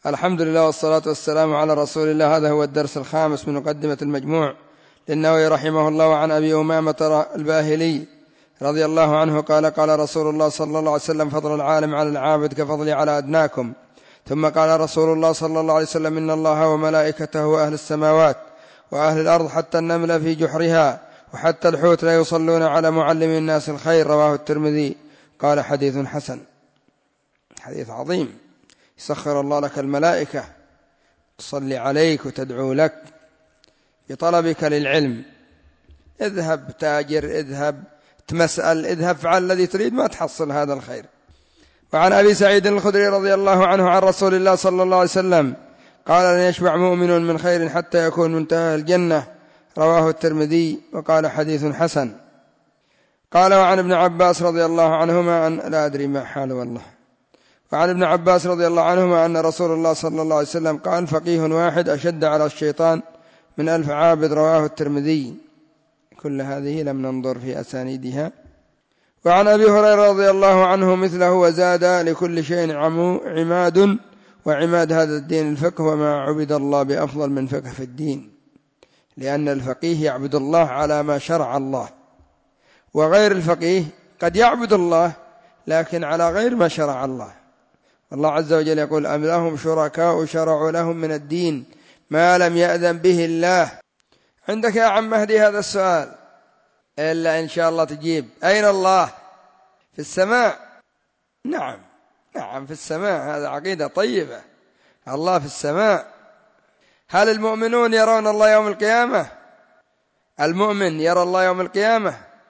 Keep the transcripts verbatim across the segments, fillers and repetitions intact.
الحمد لله والصلاة والسلام على رسول الله. هذا هو الدرس الخامس من مقدمة المجموع للنووي رحمه الله. عن أبي أمامة الباهلي رضي الله عنه قال قال رسول الله صلى الله عليه وسلم: فضل العالم على العابد كفضلي على أدناكم. ثم قال رسول الله صلى الله عليه وسلم: إن الله وملائكته وأهل السماوات وأهل الأرض حتى النمل في جحرها وحتى الحوت لا يصلون على معلم الناس الخير. رواه الترمذي. قال: حديث حسن. حديث عظيم. يسخر الله لك الملائكة تصلي عليك وتدعو لك بطلبك للعلم. اذهب تاجر، اذهب تمسأل، اذهب فعل الذي تريد ما تحصل هذا الخير. وعن أبي سعيد الخدري رضي الله عنه عن رسول الله صلى الله عليه وسلم قال: لن يشبع مؤمن من خير حتى يكون منتهى الجنة. رواه الترمذي. وقال: حديث حسن. قال: وعن ابن عباس رضي الله عنهما أن لا أدري ما حاله والله وعن ابن عباس رضي الله عنهما أن رسول الله صلى الله عليه وسلم قال: فقيه واحد أشد على الشيطان من ألف عابد. رواه الترمذي. كل هذه لم ننظر في أسانيدها. وعن أبي هريرة رضي الله عنه مثله وزاد: لكل شيء عماد وعماد هذا الدين الفقه، وما عبد الله بأفضل من فقه في الدين، لأن الفقيه يعبد الله على ما شرع الله، وغير الفقيه قد يعبد الله لكن على غير ما شرع الله. الله عز وجل يقول: أم لهم شركاء شرعوا لهم من الدين ما لم يأذن به الله. عندك يا عم مهدي هذا السؤال، إلا إن شاء الله تجيب: أين الله؟ في السماء. نعم نعم في السماء. هذا عقيدة طيبة. الله في السماء. هل المؤمنون يرون الله يوم القيامة؟ المؤمن يرى الله يوم القيامة؟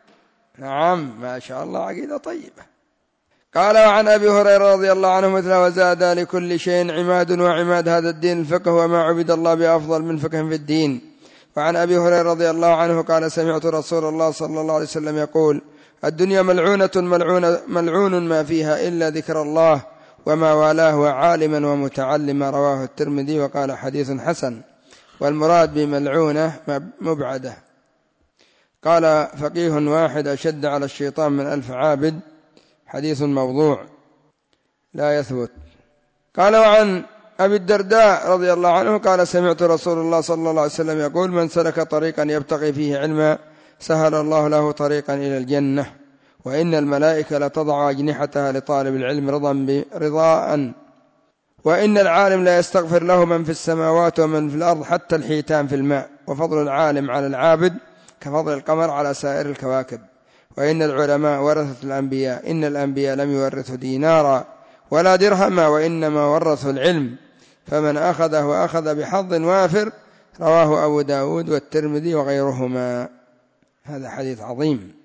نعم ما شاء الله، عقيدة طيبة. قال: وعن أبي هريرة رضي الله عنه مثله وزاد: لكل شيء عماد وعماد هذا الدين الفقه، وما عبد الله بأفضل من فقه في الدين. وعن أبي هريرة رضي الله عنه قال: سمعت رسول الله صلى الله عليه وسلم يقول: الدنيا ملعونة ملعون, ملعون ما فيها إلا ذكر الله وما والاه وعالما ومتعلما. رواه الترمذي. وقال: حديث حسن. والمراد بملعونة مبعدة. قال: فقيه واحد أشد على الشيطان من ألف عابد. حديث موضوع لا يثبت. قال: وعن أبي الدرداء رضي الله عنه قال: سمعت رسول الله صلى الله عليه وسلم يقول: من سلك طريقا يبتغي فيه علما سهل الله له طريقا إلى الجنة، وإن الملائكة لتضع أجنحتها لطالب العلم رضاء، وإن العالم لا يستغفر له من في السماوات ومن في الأرض حتى الحيتان في الماء. وفضل العالم على العابد كفضل القمر على سائر الكواكب. وإن العلماء ورثة الأنبياء، إن الأنبياء لم يورثوا دينارا ولا درهما وإنما ورثوا العلم، فمن أخذه أخذ بحظ وافر. رواه أبو داود والترمذي وغيرهما. هذا حديث عظيم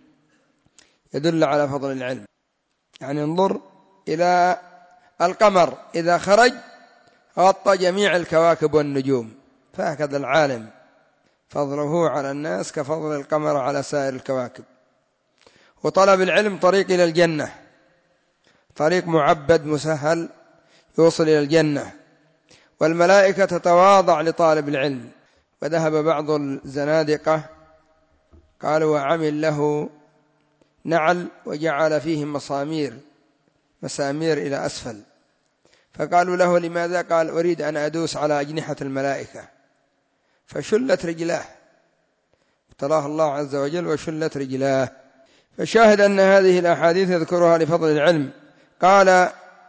يدل على فضل العلم. يعني انظر إلى القمر إذا خرج غطى جميع الكواكب والنجوم، فهكذا العالم فضله على الناس كفضل القمر على سائر الكواكب. وطلب العلم طريق إلى الجنة، طريق معبد مسهل يوصل إلى الجنة. والملائكة تتواضع لطالب العلم. وذهب بعض الزنادقة قالوا: وعمل له نعل وجعل فيه مسامير مسامير إلى أسفل، فقالوا له: لماذا؟ قال: أريد أن أدوس على أجنحة الملائكة، فشلت رجلاه، ابتلاه الله عز وجل وشلت رجلاه. فشاهد أن هذه الأحاديث يذكرها لفضل العلم. قال: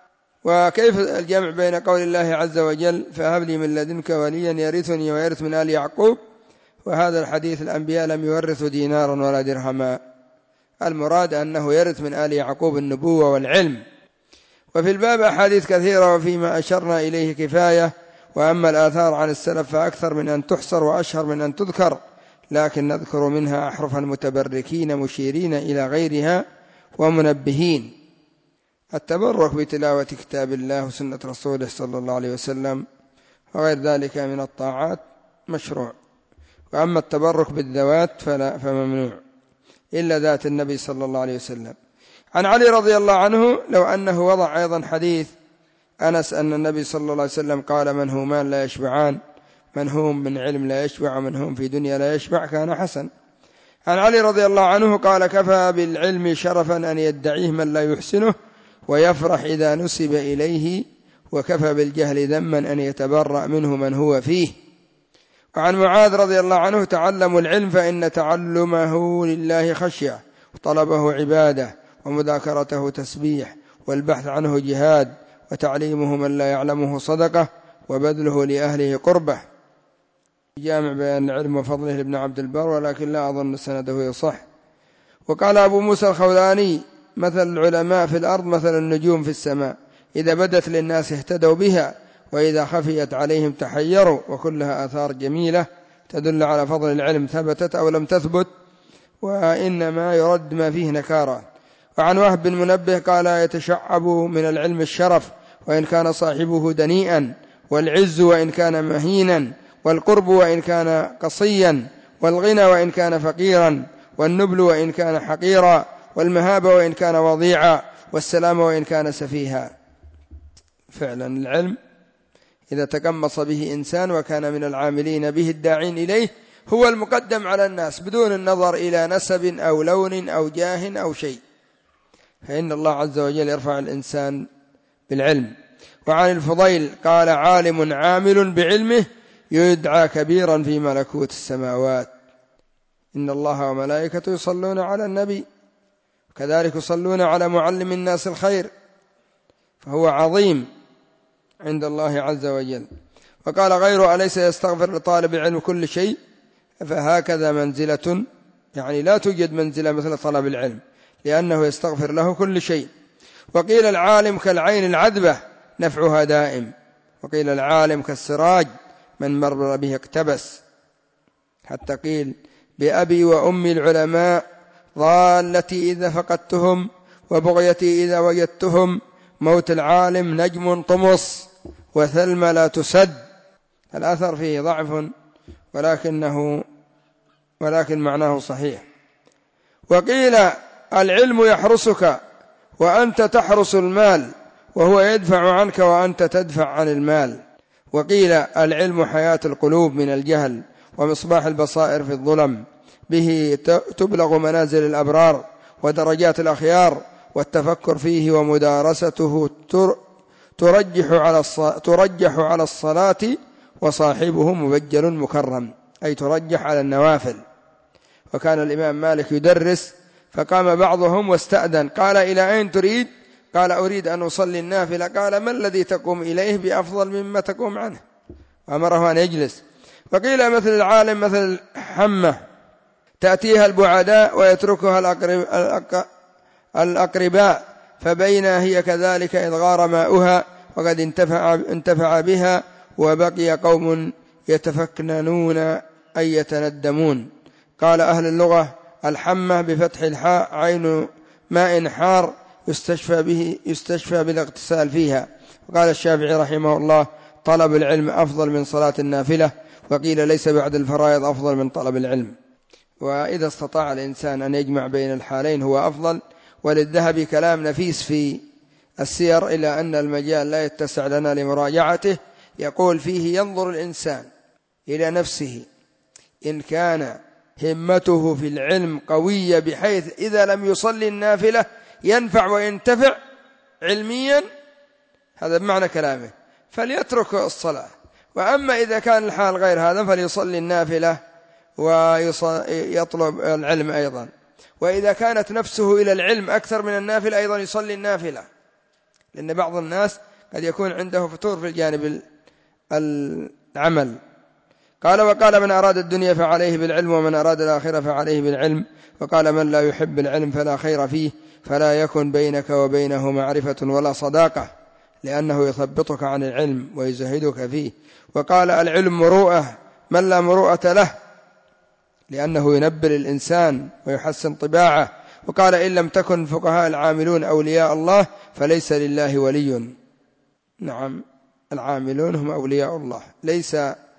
وكيف الجمع بين قول الله عز وجل: فهب لي من لدنك وليا يرثني ويرث من آل يعقوب، وهذا الحديث الأنبياء لم يورثوا دينارا ولا درهما؟ المراد أنه يرث من آل يعقوب النبوة والعلم. وفي الباب أحاديث كثيرة، وفيما أشرنا إليه كفاية. وأما الآثار عن السلف فأكثر من أن تحصر وأشهر من أن تذكر، لكن نذكر منها أحرفا متبركين مشيرين إلى غيرها ومنبهين. التبرك بتلاوة كتاب الله وسنة رسوله صلى الله عليه وسلم وغير ذلك من الطاعات مشروع. وأما التبرك بالذوات فلا فممنوع إلا ذات النبي صلى الله عليه وسلم. عن علي رضي الله عنه لو أنه وضع أيضا حديث أنس أن النبي صلى الله عليه وسلم قال: منهومان لا يشبعان، منهوم من علم لا يشبع، منهوم في دنيا لا يشبع، كان حسن. عن علي رضي الله عنه قال: كفى بالعلم شرفا أن يدعيه من لا يحسنه، ويفرح إذا نسب إليه وكفى بالجهل ذما أن يتبرأ منه من هو فيه. وعن معاذ رضي الله عنه: تعلموا العلم فإن تعلمه لله خشية، وطلبه عبادة، ومذاكرته تسبيح، والبحث عنه جهاد، وتعليمه من لا يعلمه صدقة، وبذله لأهله قربة. جامع بيان العلم وفضله لابن عبد البر، ولكن لا أظن سنده يصح. وقال أبو موسى الخولاني: مثل العلماء في الأرض مثل النجوم في السماء، إذا بدت للناس اهتدوا بها، وإذا خفيت عليهم تحيروا. وكلها آثار جميلة تدل على فضل العلم، ثبتت أو لم تثبت، وإنما يرد ما فيه نكارا. وعن وهب بن منبه قال: يتشعب من العلم الشرف وإن كان صاحبه دنيئا، والعز وإن كان مهينا، والقرب وإن كان قصيا، والغنى وإن كان فقيرا، والنبل وإن كان حقيرا، والمهابة وإن كان وضيعا، والسلام وإن كان سفيها. فعلا العلم إذا تقمص به إنسان وكان من العاملين به الداعين إليه هو المقدم على الناس بدون النظر إلى نسب أو لون أو جاه أو شيء، فإن الله عز وجل يرفع الإنسان بالعلم. وعن الفضيل قال: عالم عامل بعلمه يدعى كبيرا في ملكوت السماوات. إن الله وملائكته يصلون على النبي، وكذلك يصلون على معلم الناس الخير، فهو عظيم عند الله عز وجل. وقال غيره: أليس يستغفر لطالب العلم كل شيء؟ فهكذا منزلة، يعني لا توجد منزلة مثل طلب العلم، لأنه يستغفر له كل شيء. وقيل العالم كالعين العذبة نفعها دائم، وقيل العالم كالسراج من مر به اقتبس، حتى قيل: بأبي وأمي العلماء، ضالتي إذا فقدتهم، وبغيتي إذا وجدتهم، موت العالم نجم طمس، وثلم لا تسد. الأثر فيه ضعف، ولكنه ولكن معناه صحيح. وقيل العلم يحرسك وأنت تحرس المال، وهو يدفع عنك وأنت تدفع عن المال. وقيل العلم حياة القلوب من الجهل، ومصباح البصائر في الظلم، به تبلغ منازل الأبرار ودرجات الأخيار، والتفكر فيه ومدارسته ترجح على ترجح على الصلاة، وصاحبه مبجل مكرم، أي ترجح على النوافل. وكان الإمام مالك يدرس، فقام بعضهم واستأذن، قال: إلى أين تريد؟ قال: أريد أن أصلي النافلة. قال: ما الذي تقوم إليه بأفضل مما تقوم عنه؟ وأمره أن يجلس. وقيل مثل العالم مثل الحمة، تأتيها البعداء ويتركها الأقرباء، فبين هي كذلك إذ غار ماؤها، وقد انتفع, انتفع بها، وبقي قوم يتفكننون أي يتندمون. قال أهل اللغة: الحمة بفتح الحاء عين ماء حار يستشفى به يستشفى بالاغتسال فيها. وقال الشافعي رحمه الله: طلب العلم أفضل من صلاة النافلة. وقيل ليس بعد الفرائض أفضل من طلب العلم. وإذا استطاع الإنسان أن يجمع بين الحالين هو أفضل. وللذهبي كلام نفيس في السير، إلى أن المجال لا يتسع لنا لمراجعته، يقول فيه: ينظر الإنسان إلى نفسه، إن كان همته في العلم قوية بحيث إذا لم يصلي النافلة ينفع وينتفع علميا، هذا بمعنى كلامه، فليترك الصلاة. وأما إذا كان الحال غير هذا فليصلي النافلة ويطلب العلم أيضا. وإذا كانت نفسه إلى العلم أكثر من النافلة أيضا يصلي النافلة، لأن بعض الناس قد يكون عنده فتور في الجانب العمل. قال: وقال من أراد الدنيا فعليه بالعلم، ومن أراد الآخرة فعليه بالعلم. وقال: من لا يحب العلم فلا خير فيه، فلا يكن بينك وبينه معرفة ولا صداقة، لأنه يثبطك عن العلم ويزهدك فيه. وقال: العلم مروءة، من لا مروءة له، لأنه ينبل الإنسان ويحسن طباعه. وقال: إن لم تكن فقهاء العاملون أولياء الله فليس لله ولي. نعم، العاملون هم أولياء الله، ليس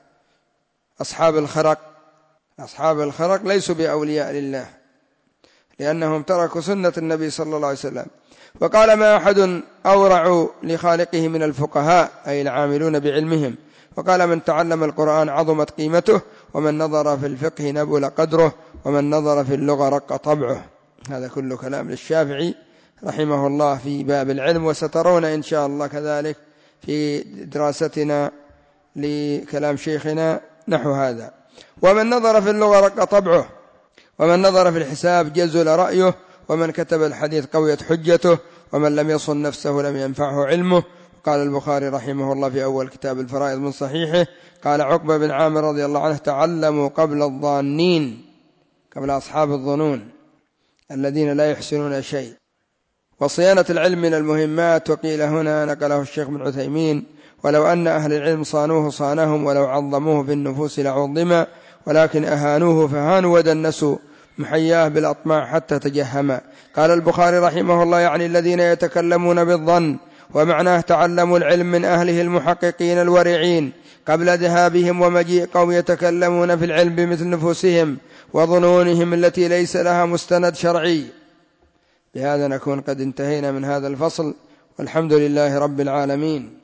أصحاب الخرق. أصحاب الخرق ليسوا بأولياء لله، لأنهم تركوا سنة النبي صلى الله عليه وسلم. وقال: ما أحد أورع لخالقه من الفقهاء، أي العاملون بعلمهم. وقال: من تعلم القرآن عظمت قيمته، ومن نظر في الفقه نبل قدره، ومن نظر في اللغة رق طبعه. هذا كله كلام للشافعي رحمه الله في باب العلم، وسترون إن شاء الله كذلك في دراستنا لكلام شيخنا نحو هذا. ومن نظر في اللغة رق طبعه، ومن نظر في الحساب جزل رأيه، ومن كتب الحديث قويت حجته، ومن لم يصن نفسه لم ينفعه علمه. قال البخاري رحمه الله في أول كتاب الفرائض من صحيحه، قال عقبة بن عامر رضي الله عنه: تعلموا قبل الظانين، قبل أصحاب الظنون الذين لا يحسنون شيء. وصيانة العلم من المهمات. وقيل هنا نقله الشيخ بن عثيمين: ولو أن أهل العلم صانوه صانهم، ولو عظموه في النفوس لعظما، ولكن أهانوه فهانوا ودنسوا محياه بالأطماع حتى تجهما. قال البخاري رحمه الله: يعني الذين يتكلمون بالظن، ومعناه تعلموا العلم من أهله المحققين الورعين قبل ذهابهم ومجيء قوم يتكلمون في العلم بمثل نفوسهم وظنونهم التي ليس لها مستند شرعي. بهذا نكون قد انتهينا من هذا الفصل، والحمد لله رب العالمين.